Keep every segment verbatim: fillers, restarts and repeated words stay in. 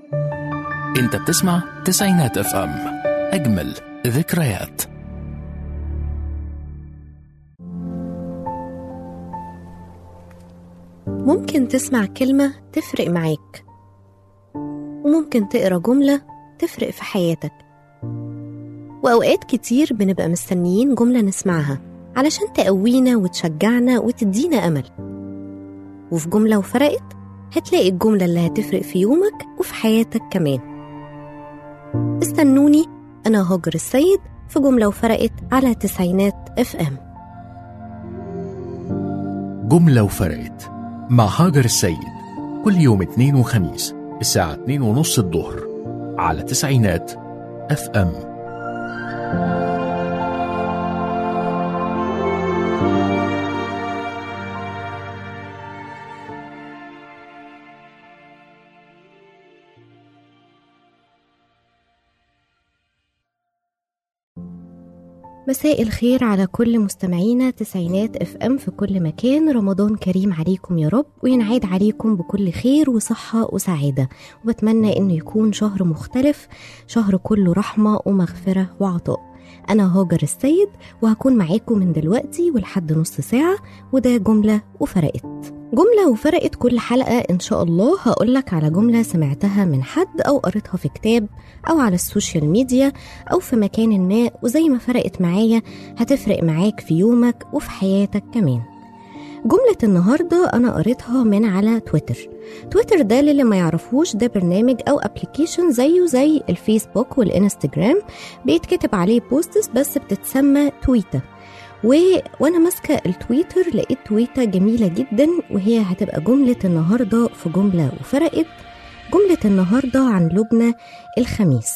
انت بتسمع تسعينات اف ام، اجمل ذكريات. ممكن تسمع كلمة تفرق معاك، وممكن تقرأ جملة تفرق في حياتك. وأوقات كتير بنبقى مستنيين جملة نسمعها علشان تقوينا وتشجعنا وتدينا أمل، وفي جملة وفرقت هتلاقي الجملة اللي هتفرق في يومك وفي حياتك كمان. استنوني، أنا هاجر السيد في جملة وفرقت على تسعينات اف ام. جملة وفرقت مع هاجر السيد، كل يوم اثنين وخميس الساعة اتنين ونص الظهر على تسعينات اف ام. مساء الخير على كل مستمعينا تسعينات اف ام في كل مكان. رمضان كريم عليكم يا رب، وينعاد عليكم بكل خير وصحة وسعادة، وبتمنى انه يكون شهر مختلف، شهر كله رحمة ومغفرة وعطاء. أنا هاجر السيد وهكون معاكم من دلوقتي ولحد نص ساعة، وده جملة وفرقت. جملة وفرقت كل حلقة إن شاء الله هقولك على جملة سمعتها من حد أو قريتها في كتاب أو على السوشيال ميديا أو في مكان ما، وزي ما فرقت معايا هتفرق معاك في يومك وفي حياتك كمان. جملة النهاردة أنا قريتها من على تويتر. تويتر ده اللي ما يعرفوش ده برنامج أو أبليكيشن زيه زي الفيسبوك والإنستجرام، بيتكتب عليه بوستس بس بتتسمى تويتة. و... وأنا ماسكة التويتر لقيت تويتة جميلة جدا، وهي هتبقى جملة النهاردة في جملة وفرقت. جملة النهاردة عن لبنى الخميس.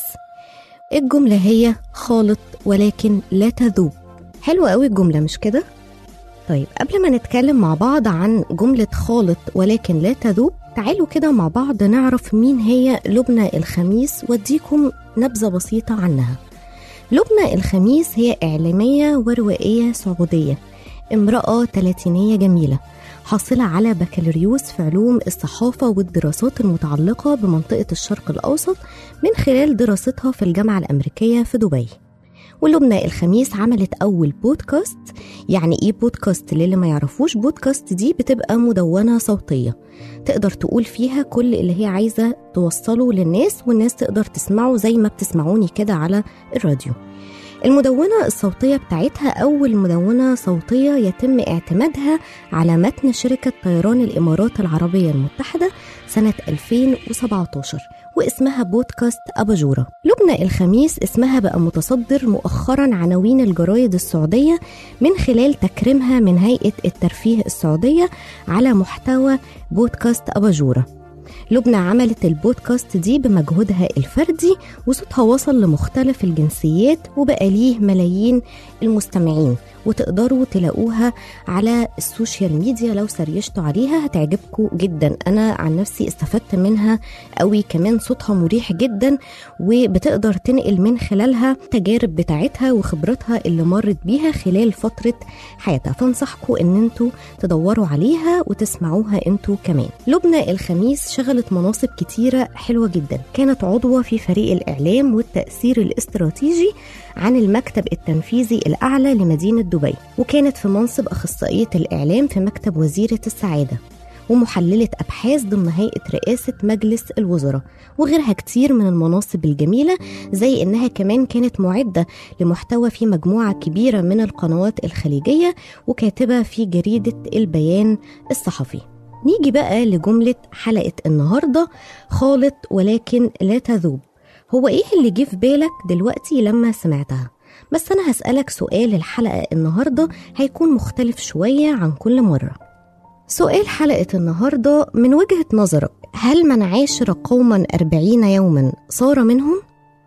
الجملة هي خالط ولكن لا تذوب. حلوة قوي الجملة مش كده؟ طيب قبل ما نتكلم مع بعض عن جملة خالط ولكن لا تذوب، تعالوا كده مع بعض نعرف مين هي لبنى الخميس واديكم نبذة بسيطة عنها. لبنى الخميس هي إعلامية وروائية سعودية، امرأة تلاتينية جميلة، حاصلة على بكالوريوس في علوم الصحافة والدراسات المتعلقة بمنطقة الشرق الأوسط من خلال دراستها في الجامعة الأمريكية في دبي. ولبنى الخميس عملت أول بودكاست. يعني إيه بودكاست؟ للي ما يعرفوش، بودكاست دي بتبقى مدونة صوتية تقدر تقول فيها كل اللي هي عايزة توصله للناس، والناس تقدر تسمعه زي ما بتسمعوني كده على الراديو. المدونة الصوتية بتاعتها أول مدونة صوتية يتم اعتمادها على متن شركة طيران الإمارات العربية المتحدة سنة ألفين وسبعتاشر، واسمها بودكاست أباجورة. لبنى الخميس اسمها بقى متصدر مؤخرا عناوين الجرايد السعودية من خلال تكريمها من هيئة الترفيه السعودية على محتوى بودكاست أباجورة. لبنى عملت البودكاست دي بمجهودها الفردي، وصوتها وصل لمختلف الجنسيات وبقى ليه ملايين المستمعين، وتقدروا تلاقوها على السوشيال ميديا. لو سريشتوا عليها هتعجبكم جدا، أنا عن نفسي استفدت منها قوي. كمان صوتها مريح جدا، وبتقدر تنقل من خلالها تجارب بتاعتها وخبرتها اللي مرت بيها خلال فترة حياتها، فانصحكم ان انتوا تدوروا عليها وتسمعوها انتوا كمان. لبنى الخميس شغلت مناصب كتيرة حلوة جدا. كانت عضوة في فريق الإعلام والتأثير الاستراتيجي عن المكتب التنفيذي الأعلى لمدينة دبي، وكانت في منصب أخصائية الإعلام في مكتب وزيرة السعادة، ومحللة أبحاث ضمن هيئة رئاسة مجلس الوزراء، وغيرها كتير من المناصب الجميلة، زي إنها كمان كانت معدة لمحتوى في مجموعة كبيرة من القنوات الخليجية، وكاتبة في جريدة البيان الصحفي. نيجي بقى لجملة حلقة النهاردة، خالط ولكن لا تذوب. هو إيه اللي جه في بالك دلوقتي لما سمعتها؟ بس أنا هسألك سؤال. الحلقة النهاردة هيكون مختلف شوية عن كل مرة. سؤال حلقة النهاردة: من وجهة نظرك هل من عاشر قوما أربعين يوما صار منهم؟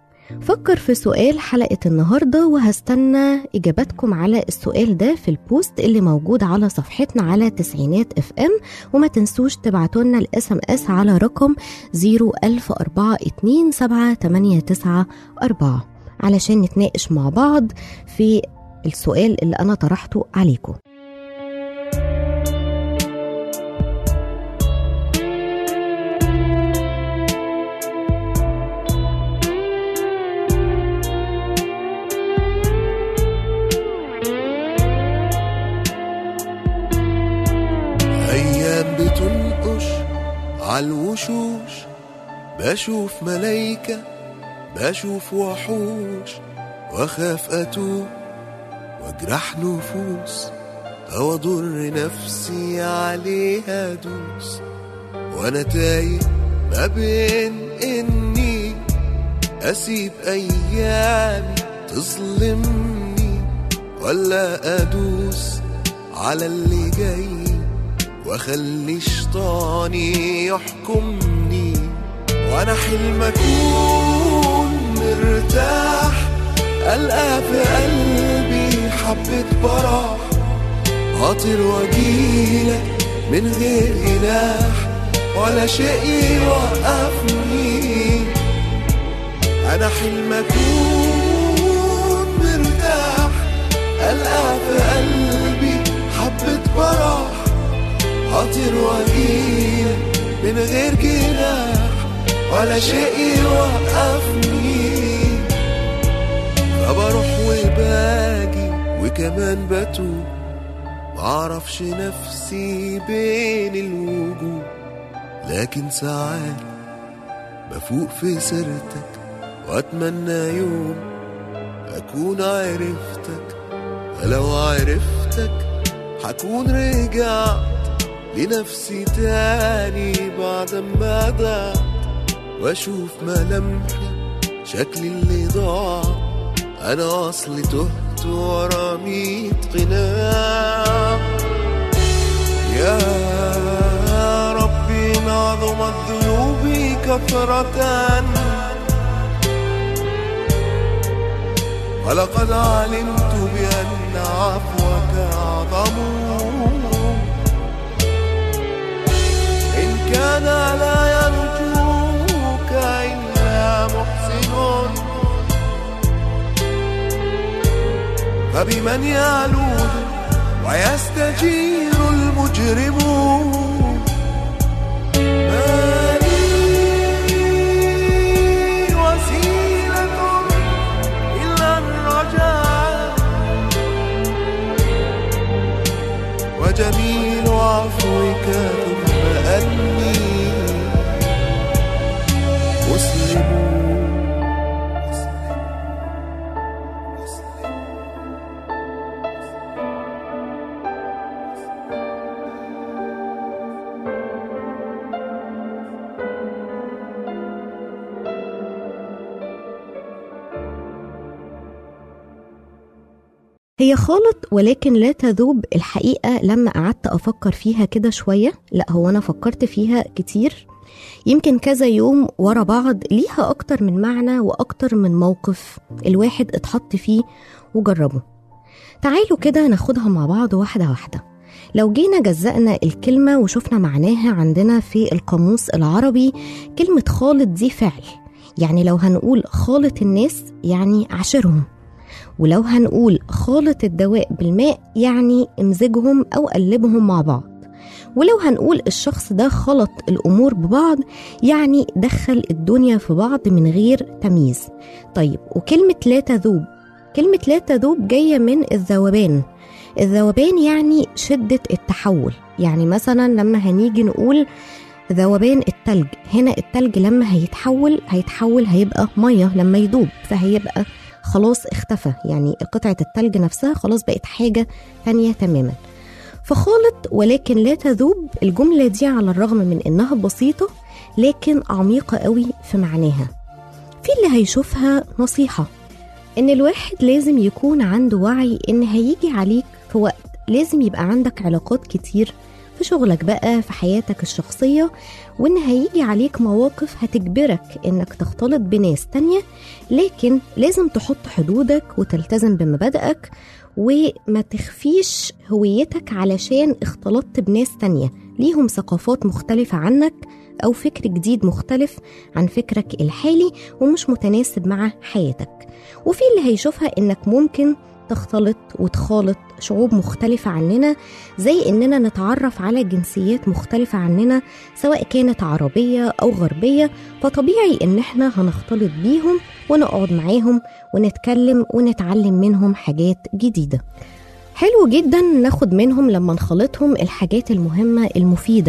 فكر في سؤال حلقة النهاردة، وهستنى إجاباتكم على السؤال ده في البوست اللي موجود على صفحتنا على تسعينات اف ام. وما تنسوش تبعتولنا الاس ام اس على رقم زيرو ألف أربعة اتنين سبعة تمانية تسعة أربعة علشان نتناقش مع بعض في السؤال اللي أنا طرحته عليكم. عالوشوش بشوف ملايكة بشوف وحوش واخاف اتوه واجرح نفوس او اضر نفسي عليها دوس وانا تايه ما بين اني اسيب ايامي تظلمني ولا ادوس على اللي جاي واخلي شيطاني يحكمني وانا حلم اكون مرتاح ألقى في قلبي حبة براح هطير واجيلك من غير جناح ولا شيء يوقفني انا حلم اكون مرتاح ألقى في قلبي حبة براح هطير واجيلك من غير جناح ولا شيء يوقفني فبروح وباجي وكمان بتوه معرفش نفسي بين الوجوه لكن ساعات بفوق في سيرتك واتمنى يوم اكون عرفتك ولو عرفتك هكون رجعت لنفسي تاني بعد ما ضعت واشوف ملامحي شكلي اللي ضاع انا اصلي تهت ورا ميت قناع يا ربي عظمت ذنوبي كثرة ولقد علمت بأن عفوك أعظم إن كان لا يرجوك إلا محسن فبمن يعلوه ويستجير المجرمون ما لي وسيلة إلا الرجاء وجميل عفوك ثم أني مسلم. هي خالط ولكن لا تذوب. الحقيقة لما قعدت أفكر فيها كده شوية، لا هو أنا فكرت فيها كتير، يمكن كذا يوم ورا بعض، ليها أكتر من معنى وأكتر من موقف الواحد اتحط فيه وجربه. تعالوا كده ناخدها مع بعض واحدة واحدة. لو جينا جزأنا الكلمة وشفنا معناها عندنا في القاموس العربي، كلمة خالط دي فعل، يعني لو هنقول خالط الناس يعني عاشرهم، ولو هنقول خالط الدواء بالماء يعني امزجهم أو قلبهم مع بعض، ولو هنقول الشخص ده خلط الأمور ببعض يعني دخل الدنيا في بعض من غير تمييز. طيب وكلمة لا تذوب، كلمة لا تذوب جاية من الذوبان. الذوبان يعني شدة التحول، يعني مثلا لما هنيجي نقول ذوبان التلج، هنا التلج لما هيتحول هيتحول هيبقى مية لما يدوب، فهيبقى خلاص اختفى، يعني قطعة التلج نفسها خلاص بقت حاجة تانية تماما. فخالط ولكن لا تذوب، الجملة دي على الرغم من انها بسيطة لكن عميقة قوي في معناها. في اللي هيشوفها نصيحة ان الواحد لازم يكون عنده وعي ان هيجي عليك في وقت لازم يبقى عندك علاقات كتير في شغلك بقى، في حياتك الشخصية، وان هيجي عليك مواقف هتجبرك انك تختلط بناس تانية، لكن لازم تحط حدودك وتلتزم بمبادئك وما تخفيش هويتك علشان اختلطت بناس تانية ليهم ثقافات مختلفة عنك أو فكر جديد مختلف عن فكرك الحالي ومش متناسب مع حياتك. وفي اللي هيشوفها إنك ممكن تختلط وتخالط شعوب مختلفة عننا، زي إننا نتعرف على جنسيات مختلفة عننا سواء كانت عربية أو غربية، فطبيعي إن احنا هنختلط بيهم ونقعد معاهم ونتكلم ونتعلم منهم حاجات جديدة. حلو جدا ناخد منهم لما نخلطهم الحاجات المهمة المفيدة،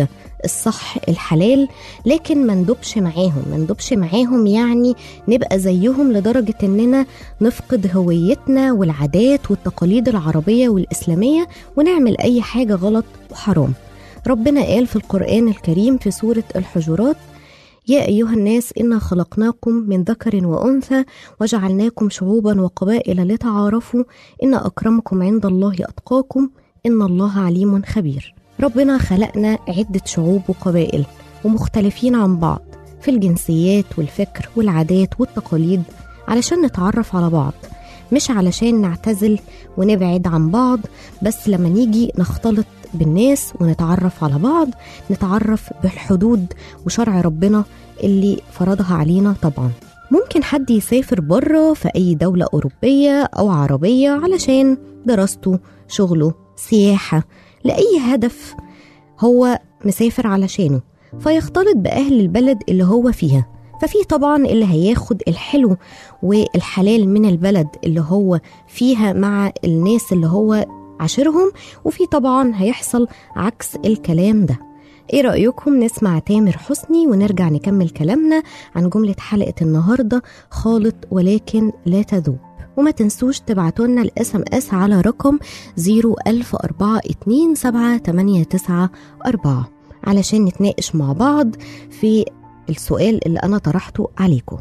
الصح الحلال، لكن ما ندوبش معاهم ما ندوبش معاهم يعني نبقى زيهم لدرجة اننا نفقد هويتنا والعادات والتقاليد العربية والإسلامية ونعمل اي حاجة غلط وحرام. ربنا قال في القرآن الكريم في سورة الحجرات: يا أيها الناس إنا خلقناكم من ذكر وأنثى وجعلناكم شعوبا وقبائل لتعارفوا إن أكرمكم عند الله أتقاكم إن الله عليم خبير. ربنا خلقنا عدة شعوب وقبائل ومختلفين عن بعض في الجنسيات والفكر والعادات والتقاليد علشان نتعرف على بعض، مش علشان نعتزل ونبعد عن بعض، بس لما نيجي نختلط بالناس ونتعرف على بعض نتعرف بالحدود وشرع ربنا اللي فرضها علينا. طبعا ممكن حد يسافر بره في أي دولة أوروبية أو عربية علشان دراسته، شغله، سياحة، لأي هدف هو مسافر علشانه، فيختلط بأهل البلد اللي هو فيها. ففي طبعا اللي هياخد الحلو والحلال من البلد اللي هو فيها مع الناس اللي هو عاشرهم، وفي طبعا هيحصل عكس الكلام ده. ايه رأيكم نسمع تامر حسني ونرجع نكمل كلامنا عن جملة حلقة النهاردة: خالط ولكن لا تذوب. وما تنسوش تبعتولنا الاس ام اس على رقم صفر ألف أربعة اتنين سبعة تمانية تسعة أربعة علشان نتناقش مع بعض في السؤال اللي أنا طرحته عليكم.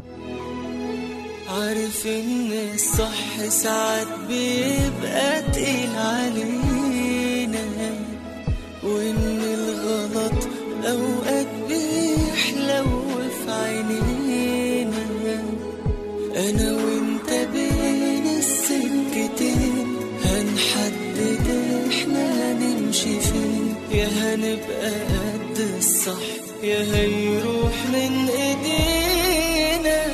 عارف إن الصح ساعات بيبقى تقيل علينا، وإن الغلط أوقات بيحلو في عينينا. أنا وإنت بين السكتين هنحدد إحنا هنمشي فين، يا هنبقى قد الصح يا هيروح من إيدينا.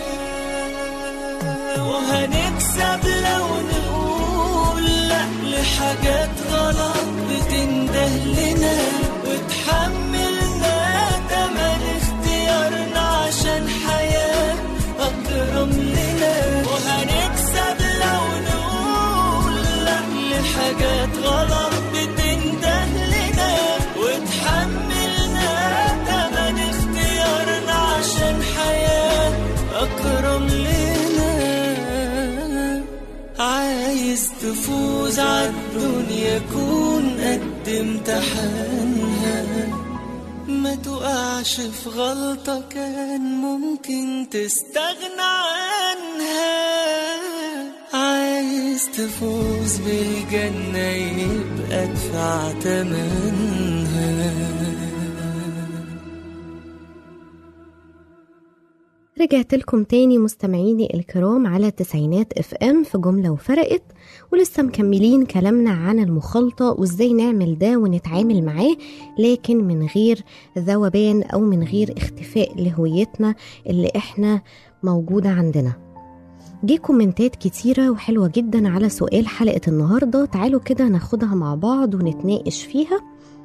وهنكسب لو نقول لأ لحاجات غلط بتنده لنا، وتحملنا تمن اختيارنا عشان حياة أكرم لنا. وهنكسب لو نقول لأ لحاجات غلط بتنده لنا، وتحملنا تمن اختيارنا عشان حياة أكرم لنا. عايز تفوز عالدنيا كون قد امتحانها، ما تقعش في غلطة كان ممكن تستغنى عنها. عايز تفوز بالجنة يبقى ادفع تمنها. رجعت لكم تاني مستمعيني الكرام على تسعينات اف ام في جملة وفرقت، ولسه مكملين كلامنا عن المخالطة وازاي نعمل ده ونتعامل معاه، لكن من غير ذوبان او من غير اختفاء لهويتنا اللي احنا موجودة عندنا. جي كومنتات كتيرة وحلوة جدا على سؤال حلقة النهاردة، تعالوا كده ناخدها مع بعض ونتناقش فيها.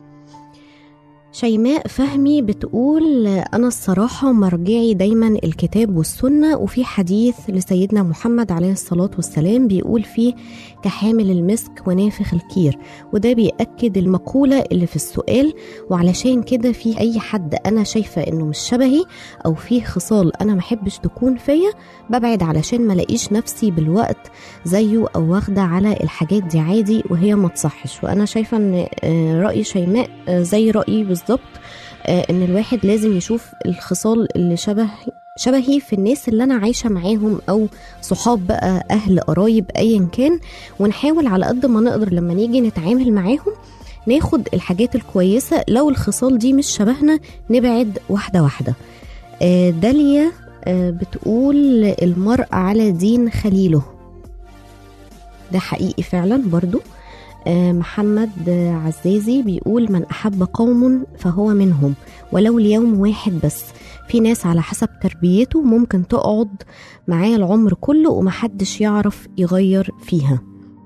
شيماء فهمي بتقول: أنا الصراحة مرجعي دايما الكتاب والسنة، وفي حديث لسيدنا محمد عليه الصلاة والسلام بيقول فيه كحامل المسك ونافخ الكير، وده بيأكد المقولة اللي في السؤال. وعلشان كده في أي حد أنا شايفة إنه مش شبهي أو فيه خصال أنا محبش تكون فيا ببعد علشان ما لاقيش نفسي بالوقت زيه أو واخدة على الحاجات دي عادي وهي ما تصحش. وأنا شايفة إن رأي شيماء زي رأيي بالظبط، ان الواحد لازم يشوف الخصال اللي شبه شبهي في الناس اللي انا عايشة معاهم او صحاب بقى، اهل، قرايب، ايا كان، ونحاول على قد ما نقدر لما نيجي نتعامل معاهم ناخد الحاجات الكويسة. لو الخصال دي مش شبهنا نبعد واحدة واحدة. داليا بتقول: المرء على دين خليله. ده حقيقي فعلا برضو. محمد عزازي بيقول: من أحب قوم فهو منهم ولو ليوم واحد بس. في ناس على حسب تربيته ممكن تقعد معاه العمر كله ومحدش يعرف يغير فيها.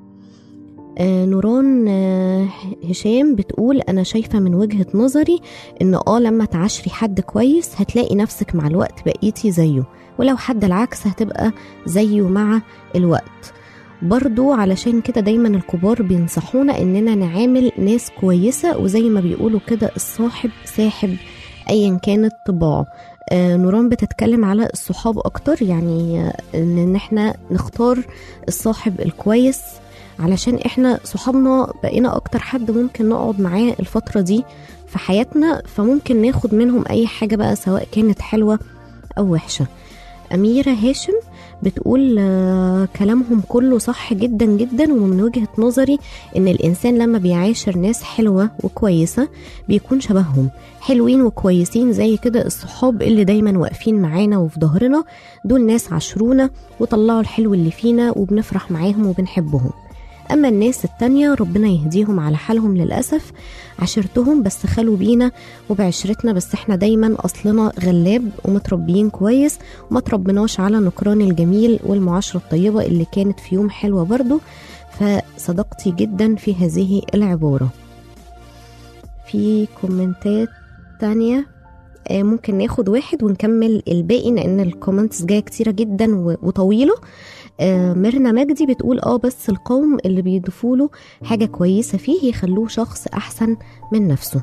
نوران هشام بتقول: أنا شايفة من وجهة نظري إن آه لما تعاشري حد كويس هتلاقي نفسك مع الوقت بقيتي زيه، ولو حد العكس هتبقى زيه مع الوقت. برضو علشان كده دايما الكبار بينصحونا اننا نعامل ناس كويسة، وزي ما بيقولوا كده الصاحب ساحب ايا كانت طباعه. آه نوران بتتكلم على الصحاب اكتر، يعني آه ان احنا نختار الصاحب الكويس، علشان احنا صحابنا بقينا اكتر حد ممكن نقعد معاه الفترة دي في حياتنا، فممكن ناخد منهم اي حاجة بقى سواء كانت حلوة او وحشة. أميرة هاشم بتقول آه كلامهم كله صح جدا جدا، ومن وجهة نظري ان الانسان لما بيعاشر ناس حلوة وكويسة بيكون شبههم، حلوين وكويسين زي كده الصحاب اللي دايما واقفين معانا وفي ظهرنا، دول ناس عاشرونا وطلعوا الحلو اللي فينا وبنفرح معاهم وبنحبهم. أما الناس التانية ربنا يهديهم على حالهم، للأسف عشرتهم بس خلوا بينا وبعشرتنا، بس احنا دايما أصلنا غلاب ومتربيين كويس وما تربناش على نكران الجميل والمعاشرة الطيبة اللي كانت في يوم حلوة برضو. فصدقتي جدا في هذه العبارة. في كومنتات تانية ممكن ناخد واحد ونكمل الباقي لأن الكومنتس جاية كتيرة جدا وطويلة. آه ميرنا مجدي بتقول اه بس القوم اللي بيضيفوا له حاجة كويسة فيه يخلوه شخص أحسن من نفسه.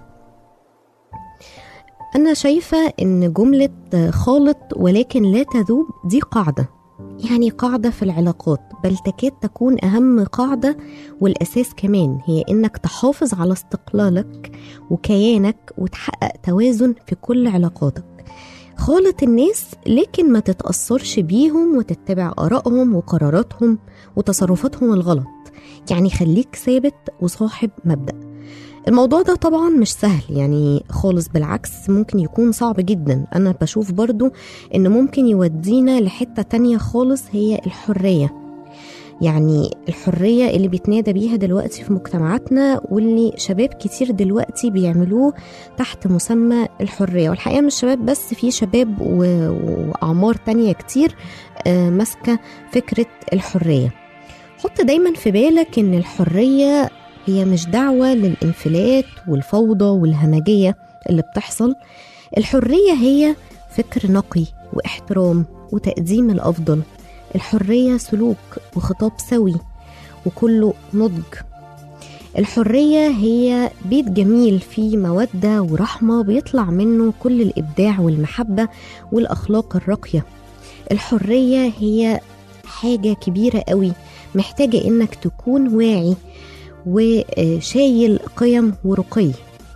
أنا شايفة إن جملة خالط ولكن لا تذوب دي قاعدة، يعني قاعدة في العلاقات، بل تكاد تكون أهم قاعدة، والأساس كمان هي إنك تحافظ على استقلالك وكيانك وتحقق توازن في كل علاقاتك. خالط الناس لكن ما تتأثرش بيهم وتتبع آرائهم وقراراتهم وتصرفاتهم الغلط، يعني خليك ثابت وصاحب مبدأ. الموضوع ده طبعا مش سهل يعني خالص، بالعكس ممكن يكون صعب جدا. أنا بشوف برضو إن ممكن يودينا لحتة تانية خالص، هي الحرية، يعني الحرية اللي بيتنادى بيها دلوقتي في مجتمعاتنا واللي شباب كتير دلوقتي بيعملوه تحت مسمى الحرية. والحقيقة مش شباب بس، في شباب وأعمار تانية كتير ماسكة فكرة الحرية. حط دايما في بالك إن الحرية هي مش دعوة للانفلات والفوضى والهمجية اللي بتحصل. الحرية هي فكر نقي واحترام وتقديم الأفضل. الحرية سلوك وخطاب سوي وكله نضج. الحرية هي بيت جميل فيه مودة ورحمة بيطلع منه كل الإبداع والمحبة والأخلاق الراقية. الحرية هي حاجة كبيرة قوي، محتاجة إنك تكون واعي وشايل قيم ورقي.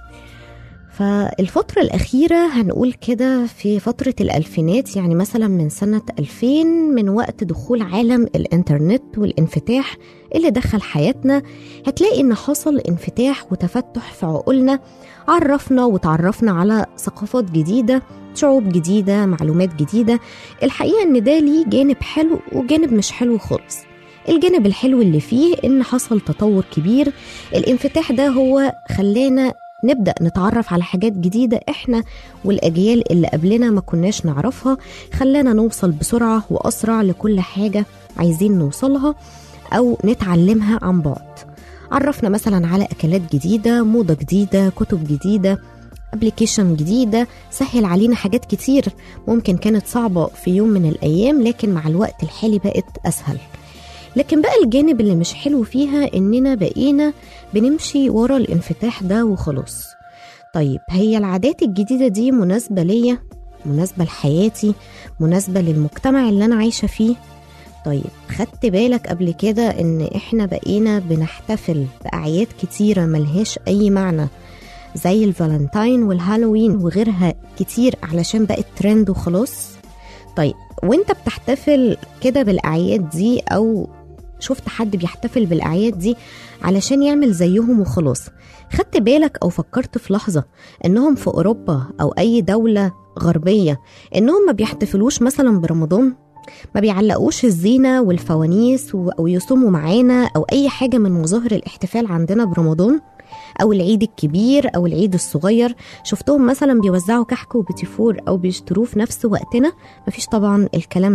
فالفترة الأخيرة هنقول كده في فترة الألفينات، يعني مثلا من سنة ألفين، من وقت دخول عالم الإنترنت والانفتاح اللي دخل حياتنا، هتلاقي إن حصل انفتاح وتفتح في عقولنا، عرفنا وتعرفنا على ثقافات جديدة، شعوب جديدة، معلومات جديدة. الحقيقة إن ده ليه جانب حلو وجانب مش حلو خالص. الجانب الحلو اللي فيه إن حصل تطور كبير. الانفتاح ده هو خلانا نبدأ نتعرف على حاجات جديدة احنا والأجيال اللي قبلنا ما كناش نعرفها، خلانا نوصل بسرعة وأسرع لكل حاجة عايزين نوصلها أو نتعلمها عن بعد. عرفنا مثلا على أكلات جديدة، موضة جديدة، كتب جديدة، ابليكيشن جديدة، سهل علينا حاجات كتير ممكن كانت صعبة في يوم من الأيام، لكن مع الوقت الحالي بقت أسهل. لكن بقى الجانب اللي مش حلو فيها إننا بقينا بنمشي ورا الانفتاح ده وخلاص. طيب هي العادات الجديدة دي مناسبة ليا، مناسبة لحياتي، مناسبة للمجتمع اللي أنا عايشة فيه؟ طيب خدت بالك قبل كده إن إحنا بقينا بنحتفل بأعياد كتيرة ملهاش أي معنى، زي الفالنتاين والهالوين وغيرها كتير علشان بقت ترند وخلاص؟ طيب وانت بتحتفل كده بالأعياد دي أو شفت حد بيحتفل بالأعياد دي علشان يعمل زيهم وخلاص، خدت بالك أو فكرت في لحظة إنهم في أوروبا أو أي دولة غربية إنهم ما بيحتفلوش مثلا برمضان؟ ما بيعلقوش الزينة والفوانيس أو يصوموا معانا أو أي حاجة من مظاهر الاحتفال عندنا برمضان أو العيد الكبير أو العيد الصغير؟ شفتهم مثلا بيوزعوا كحك وبتيفور أو بيشتروه في نفس وقتنا؟ مفيش طبعا الكلام ده.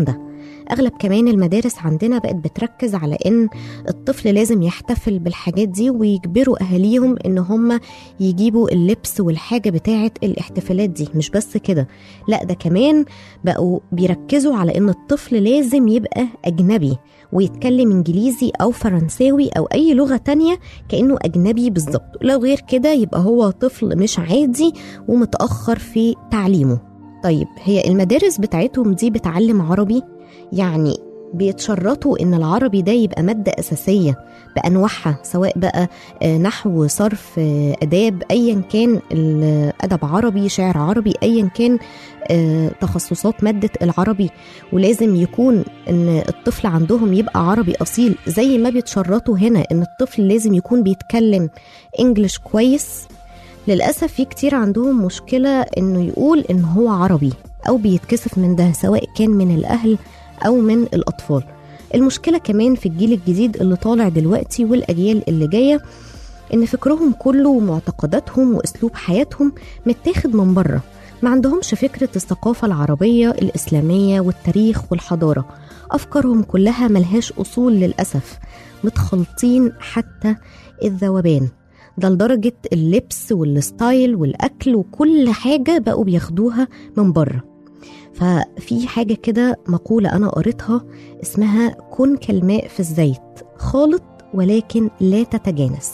أغلب كمان المدارس عندنا بقت بتركز على إن الطفل لازم يحتفل بالحاجات دي، ويجبروا أهاليهم إن هم يجيبوا اللبس والحاجة بتاعة الاحتفالات دي. مش بس كده، لا ده كمان بقوا بيركزوا على إن الطفل لازم يبقى أجنبي ويتكلم إنجليزي أو فرنساوي أو أي لغة تانية كأنه أجنبي بالظبط. لو غير كده يبقى هو طفل مش عادي ومتأخر في تعليمه. طيب هي المدارس بتاعتهم دي بتعلم عربي؟ يعني بيتشرطوا إن العربي ده يبقى مادة أساسية بأنواعها، سواء بقى نحو، صرف، أداب، أيا كان الأدب عربي، شعر عربي، أيا كان تخصصات مادة العربي، ولازم يكون إن الطفل عندهم يبقى عربي أصيل، زي ما بيتشرطوا هنا إن الطفل لازم يكون بيتكلم إنجليش كويس. للأسف في كتير عندهم مشكلة إنه يقول إن هو عربي أو بيتكسف من ده، سواء كان من الأهل أو من الأطفال. المشكلة كمان في الجيل الجديد اللي طالع دلوقتي والأجيال اللي جاية، إن فكرهم كله ومعتقداتهم وأسلوب حياتهم متاخد من بره، ما عندهمش فكرة الثقافة العربية الإسلامية والتاريخ والحضارة. أفكارهم كلها ملهاش أصول للأسف، متخلطين حتى الذوبان ده، لدرجة اللبس والستايل والأكل وكل حاجة بقوا بياخدوها من بره. ففي حاجة كده مقولة أنا قريتها اسمها كن كالماء في الزيت، خالط ولكن لا تتجانس.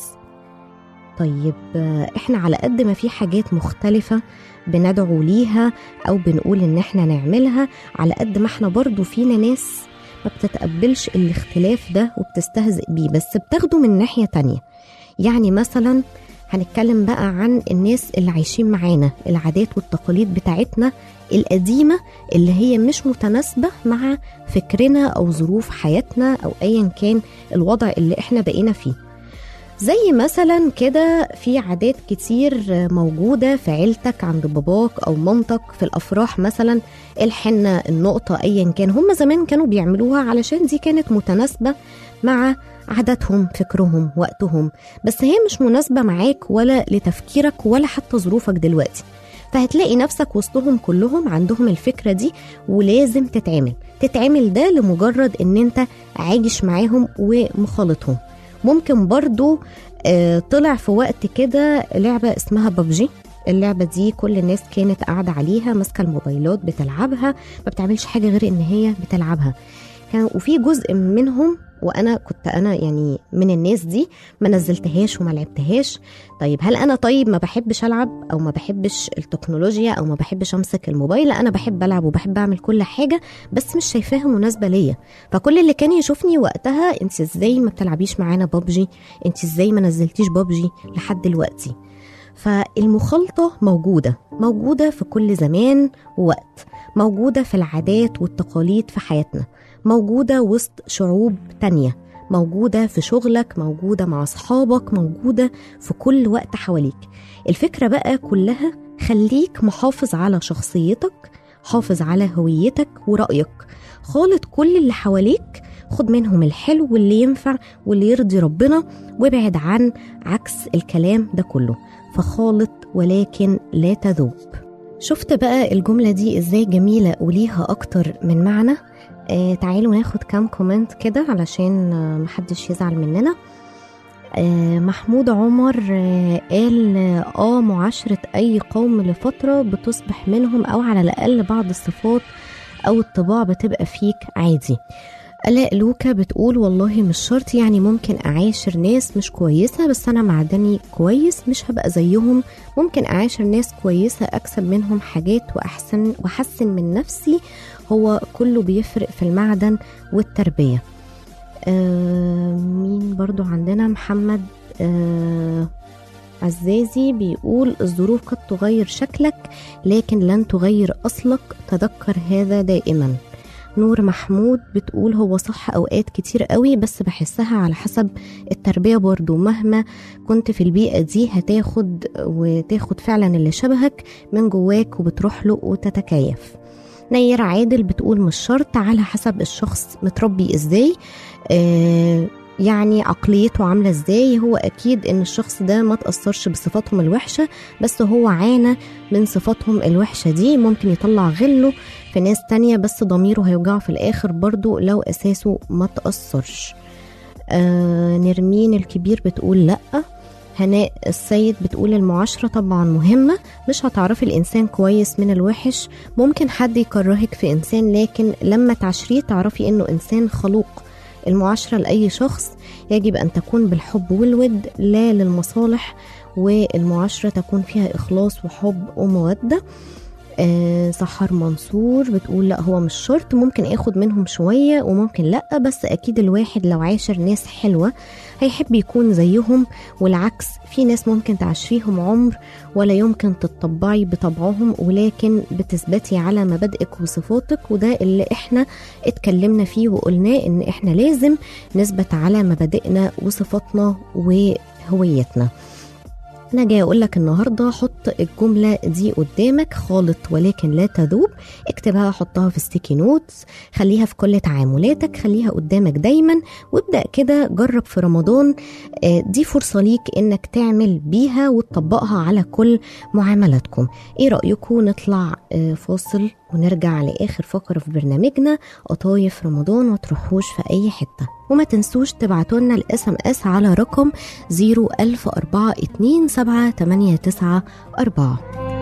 طيب احنا على قد ما في حاجات مختلفة بندعو ليها أو بنقول إن احنا نعملها، على قد ما احنا برضو فينا ناس ما بتتقبلش الاختلاف ده وبتستهزئ بيه، بس بتاخده من ناحية تانية. يعني مثلا هنتكلم بقى عن الناس اللي عايشين معانا، العادات والتقاليد بتاعتنا القديمة اللي هي مش متناسبة مع فكرنا أو ظروف حياتنا أو أيا كان الوضع اللي احنا بقينا فيه. زي مثلا كده في عادات كتير موجودة في عيلتك، عند باباك أو مامتك، في الأفراح مثلا الحنة، النقطة، أيا كان هم زمان كانوا بيعملوها علشان دي كانت متناسبة مع عاداتهم، فكرهم، وقتهم، بس هي مش مناسبة معاك ولا لتفكيرك ولا حتى ظروفك دلوقتي. فهتلاقي نفسك وسطهم كلهم عندهم الفكرة دي ولازم تتعمل تتعمل ده لمجرد ان انت عايش معاهم ومخالطهم. ممكن برضو آه طلع في وقت كده لعبة اسمها ببجي. اللعبة دي كل الناس كانت قاعدة عليها ماسكة الموبايلات بتلعبها، ما بتعملش حاجة غير ان هي بتلعبها. كان وفي جزء منهم وانا كنت انا يعني من الناس دي ما نزلتهاش وما لعبتهاش. طيب هل انا طيب ما بحبش العب او ما بحبش التكنولوجيا او ما بحبش امسك الموبايل؟ لا، انا بحب العب وبحب اعمل كل حاجه، بس مش شايفاها مناسبه ليا. فكل اللي كان يشوفني وقتها، انت ازاي ما بتلعبيش معانا ببجي؟ انت ازاي ما نزلتيش ببجي لحد دلوقتي؟ فالمخالطه موجوده موجوده في كل زمان ووقت، موجوده في العادات والتقاليد في حياتنا، موجودة وسط شعوب تانية، موجودة في شغلك، موجودة مع أصحابك، موجودة في كل وقت حواليك. الفكرة بقى كلها خليك محافظ على شخصيتك، حافظ على هويتك ورأيك، خالط كل اللي حواليك، خد منهم الحلو واللي ينفع واللي يرضي ربنا، وابعد عن عكس الكلام ده كله. فخالط ولكن لا تذوب. شفت بقى الجملة دي ازاي جميلة وليها أكتر من معنى؟ آه تعالوا ناخد كام كومنت كده علشان آه محدش يزعل مننا. آه محمود عمر آه قال آه معاشرة أي قوم لفترة بتصبح منهم أو على الأقل بعض الصفات أو الطباع بتبقى فيك عادي. ألاء لوكا بتقول والله مش شرط، يعني ممكن أعاشر ناس مش كويسة بس أنا معدني كويس مش هبقى زيهم، ممكن أعاشر ناس كويسة أكسب منهم حاجات وأحسن وأحسن من نفسي، هو كله بيفرق في المعدن والتربية. آه مين برضو عندنا؟ محمد آه عزازي بيقول الظروف قد تغير شكلك لكن لن تغير أصلك، تذكر هذا دائما. نور محمود بتقول هو صح أوقات كتير قوي بس بحسها على حسب التربية برضو، مهما كنت في البيئة دي هتاخد وتاخد فعلا اللي شبهك من جواك وبتروح له وتتكيف. نير عادل بتقول مش شرط، على حسب الشخص متربي ازاي. آه يعني عقليته عاملة ازاي. هو اكيد ان الشخص ده ما تأثرش بصفاتهم الوحشة، بس هو عانى من صفاتهم الوحشة دي، ممكن يطلع غله في ناس تانية بس ضميره هيوجعه في الاخر برضو لو اساسه ما تأثرش. آه نرمين الكبير بتقول لأ. هناء السيد بتقول المعاشرة طبعا مهمة، مش هتعرفي الإنسان كويس من الوحش. ممكن حد يكرهك في إنسان، لكن لما تعشريه تعرفي إنه إنسان خلوق. المعاشرة لأي شخص يجب أن تكون بالحب والود لا للمصالح، والمعاشرة تكون فيها إخلاص وحب ومودة. آه سحر منصور بتقول لا هو مش شرط، ممكن اخد منهم شوية وممكن لا، بس اكيد الواحد لو عاشر ناس حلوة هيحب يكون زيهم، والعكس في ناس ممكن تعشريهم عمر ولا يمكن تتطبعي بطبعهم، ولكن بتثبتي على مبادئك وصفاتك، وده اللي احنا اتكلمنا فيه وقلناه ان احنا لازم نثبت على مبادئنا وصفاتنا وهويتنا. أنا جاي أقولك النهاردة حط الجملة دي قدامك، خالط ولكن لا تذوب. اكتبها، حطها في ستيكي نوتس، خليها في كل تعاملاتك، خليها قدامك دايما، وابدأ كده جرب في رمضان. دي فرصة ليك إنك تعمل بيها وتطبقها على كل معاملاتكم. إيه رأيكم نطلع فاصل ونرجع لآخر فقرة في برنامجنا قطايف رمضان؟ ما تروحوش في أي حتة، وما تنسوش تبعتولنا الاس ام اس على رقم زيرو ألف أربعة اتنين سبعة تمانية تسعة أربعة.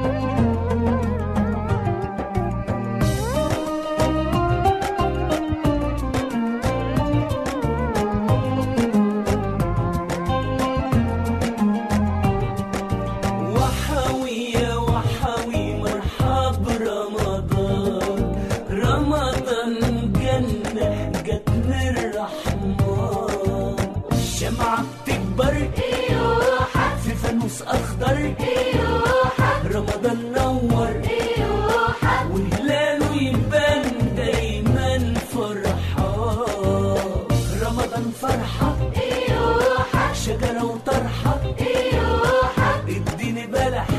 أخضر رمضان نور وهلاله يبان دايما فرحان. رمضان فرحة شجرة وطرحة، اديني بلح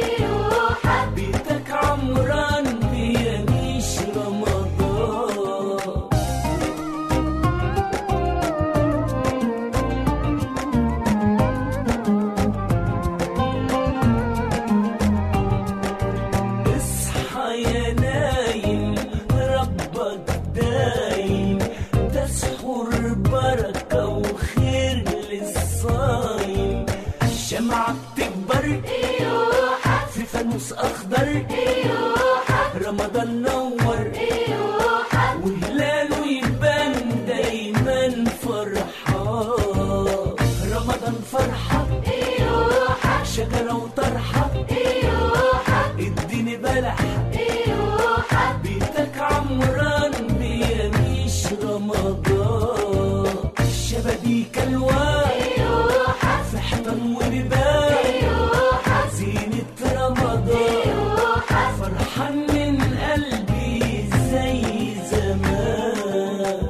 بيتك عمران بيعيش رمضان. أخضر رمضان نور وهلاله يبان دايما فرحان. رمضان فرحة شجرة وطرحة، اديني بلح بيتك عمران بيعيش رمضان. شبابيك الوان في حيطان وربان، زينة رمضان فرحان من قلبي زي زمان.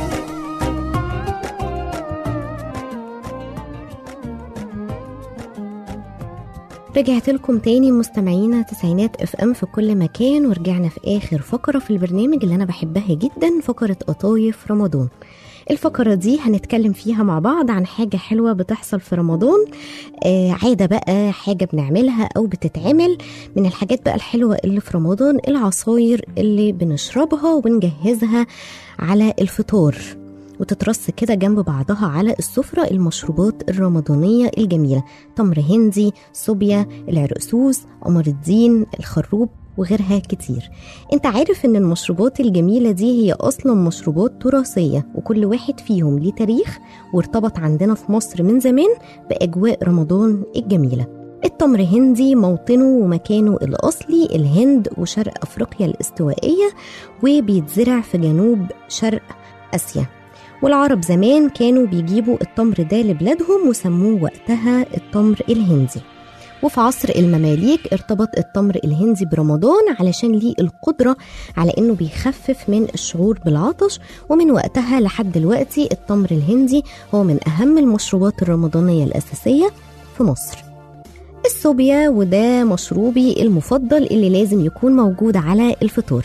رجعت لكم تاني مستمعينا تسعينات اف ام في كل مكان، ورجعنا في اخر فقرة في البرنامج اللي انا بحبها جدا، فقرة قطايف رمضان. الفقرة دي هنتكلم فيها مع بعض عن حاجة حلوة بتحصل في رمضان، آه عادة بقى، حاجة بنعملها أو بتتعمل. من الحاجات بقى الحلوة اللي في رمضان العصاير اللي بنشربها وبنجهزها على الفطار وتترص كده جنب بعضها على السفرة. المشروبات الرمضانية الجميلة، تمر هندي، صوبيا، العرقسوس، قمر الدين، الخروب وغيرها كتير. انت عارف ان المشروبات الجميلة دي هي اصلا مشروبات تراثية، وكل واحد فيهم ليه تاريخ وارتبط عندنا في مصر من زمان باجواء رمضان الجميلة. التمر هندي موطنه ومكانه الاصلي الهند وشرق افريقيا الاستوائية، وبيتزرع في جنوب شرق اسيا. والعرب زمان كانوا بيجيبوا التمر ده لبلادهم وسموه وقتها التمر الهندي. وفي عصر المماليك ارتبط التمر الهندي برمضان علشان ليه القدرة على انه بيخفف من الشعور بالعطش، ومن وقتها لحد دلوقتي التمر الهندي هو من اهم المشروبات الرمضانية الاساسية في مصر. الصوبيا وده مشروبي المفضل اللي لازم يكون موجود على الفطور.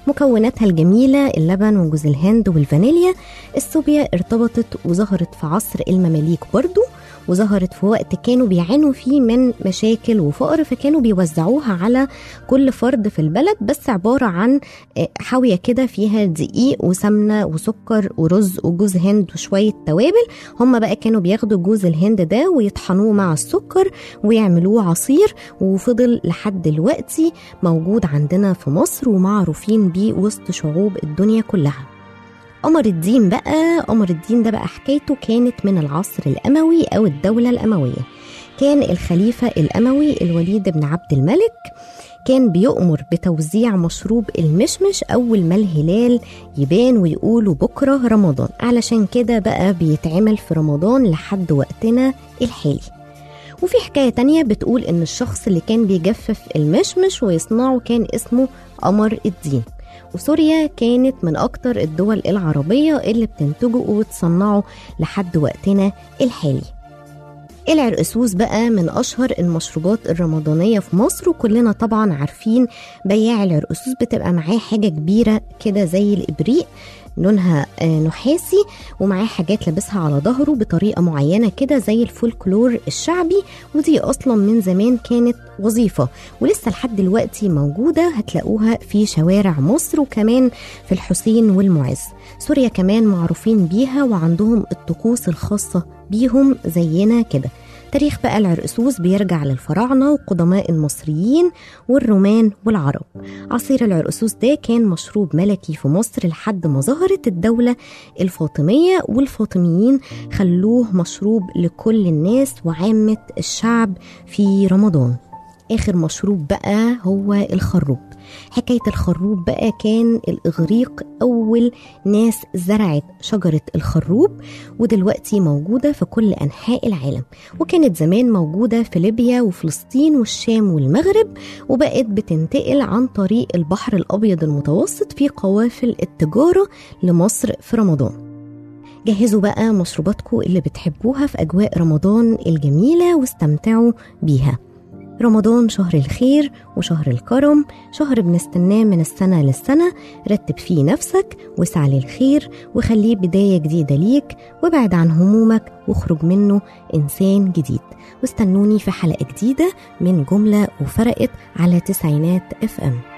مكوناتها الجميلة اللبن وجوز الهند والفانيليا. السوبيا ارتبطت وظهرت في عصر المماليك برضو، وظهرت في وقت كانوا بيعانوا فيه من مشاكل وفقر، فكانوا بيوزعوها على كل فرد في البلد، بس عبارة عن حاوية كده فيها دقيق وسمنة وسكر ورز وجوز هند وشوية توابل. هم بقى كانوا بياخدوا جوز الهند ده ويطحنوه مع السكر ويعملوه عصير، وفضل لحد دلوقتي موجود عندنا في مصر ومعروفين بيه وسط شعوب الدنيا كلها. قمر الدين بقى، قمر الدين ده بقى حكايته كانت من العصر الأموي أو الدولة الأموية. كان الخليفة الأموي الوليد بن عبد الملك كان بيؤمر بتوزيع مشروب المشمش أول ما الهلال يبان ويقولوا بكرة رمضان، علشان كده بقى بيتعمل في رمضان لحد وقتنا الحالي. وفي حكاية تانية بتقول إن الشخص اللي كان بيجفف المشمش ويصنعه كان اسمه قمر الدين، وسوريا كانت من أكتر الدول العربية اللي بتنتجه وتصنعه لحد وقتنا الحالي. العرقسوس بقى من أشهر المشروبات الرمضانية في مصر، وكلنا طبعا عارفين بياع العرقسوس بتبقى معاه حاجة كبيرة كده زي الإبريق لونها نحاسي، ومعاه حاجات لابسها على ظهره بطريقة معينة كده زي الفولكلور الشعبي، ودي أصلا من زمان كانت وظيفة ولسه لحد دلوقتي موجودة، هتلاقوها في شوارع مصر وكمان في الحسين والمعز. سوريا كمان معروفين بيها وعندهم الطقوس الخاصة بيهم زينا كده. تاريخ بقى العرقسوس بيرجع للفراعنة وقدماء المصريين والرومان والعرب. عصير العرقسوس ده كان مشروب ملكي في مصر لحد ما ظهرت الدولة الفاطمية، والفاطميين خلوه مشروب لكل الناس وعامة الشعب في رمضان. آخر مشروب بقى هو الخروب. حكاية الخروب بقى كان الإغريق أول ناس زرعت شجرة الخروب، ودلوقتي موجودة في كل أنحاء العالم، وكانت زمان موجودة في ليبيا وفلسطين والشام والمغرب، وبقت بتنتقل عن طريق البحر الأبيض المتوسط في قوافل التجارة لمصر في رمضان. جهزوا بقى مشروباتكم اللي بتحبوها في أجواء رمضان الجميلة واستمتعوا بيها. رمضان شهر الخير وشهر الكرم، شهر بنستناه من السنة للسنة. رتب فيه نفسك واسعى للخير وخليه بداية جديدة ليك، وابعد عن همومك واخرج منه إنسان جديد. واستنوني في حلقة جديدة من جملة وفرقت على تسعينات اف ام.